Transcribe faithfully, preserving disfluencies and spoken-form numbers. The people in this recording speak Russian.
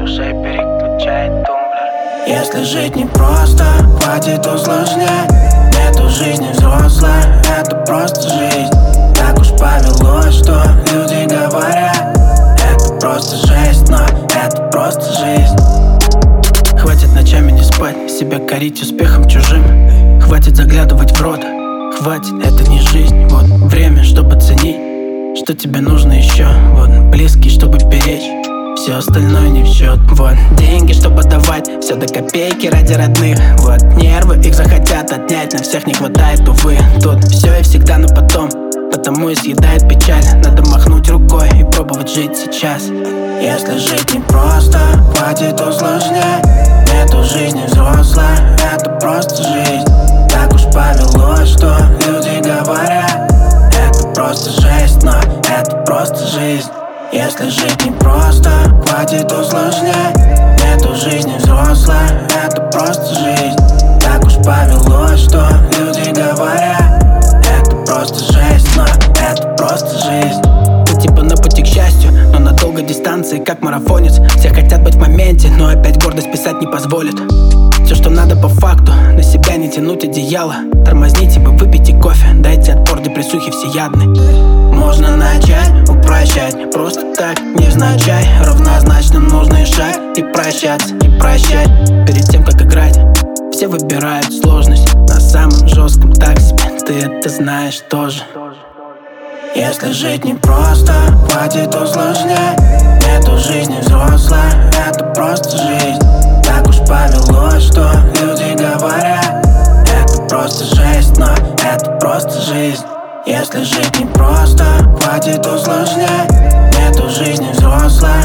душе переключает тумблер. Если жить не просто, хватит усложнять. Нету жизни взрослой, это просто жизнь. Так уж повелось, что люди говорят. Это просто жесть, но это просто жизнь. Хватит ночами не спать, себя корить успехом чужим. Хватит заглядывать в рот, хватит, это не жизнь. Вот время, чтобы ценить, что тебе нужно еще. Вот близкий, чтобы беречь, все остальное не в счет. Вот деньги, чтобы давать, все до копейки ради родных. Вот нервы, их захотят отнять, на всех не хватает, увы. Тут все и всегда на потом, потому и съедает печаль. Надо махнуть рукой и пробовать жить сейчас. Если жить не просто, хватит усложнять. Нету жизни взрослой, это просто жизнь. Так уж повелось, что люди говорят. Это просто жесть, но это просто жизнь. Если жить не просто, хватит усложнять. Нету жизни взрослой, это просто жизнь. Так уж повелось, что люди говорят. Это просто жесть, но это просто жизнь. Ты типа на пути к счастью, но на долгой дистанции, как марафонец. Все хотят быть в моменте, но опять гордость писать не позволит. Все, что надо по факту, на себя не тянуть одеяло. Тормозните вы, выпейте кофе, дайте отпор депрессухи всеядной. Можно начать упрощать, просто так, невзначай. Равнозначно нужный шаг и прощаться, и прощать. Перед тем, как играть, все выбирают сложность. На самом жестком так себе, ты это знаешь тоже. Если жить не просто, хватит усложнять. Нету жизни взрослой, это просто жизнь. Так уж повелось, что люди говорят. Это просто жесть, но это просто жизнь. Если жить не просто, хватит усложнять. Нету жизни взрослой,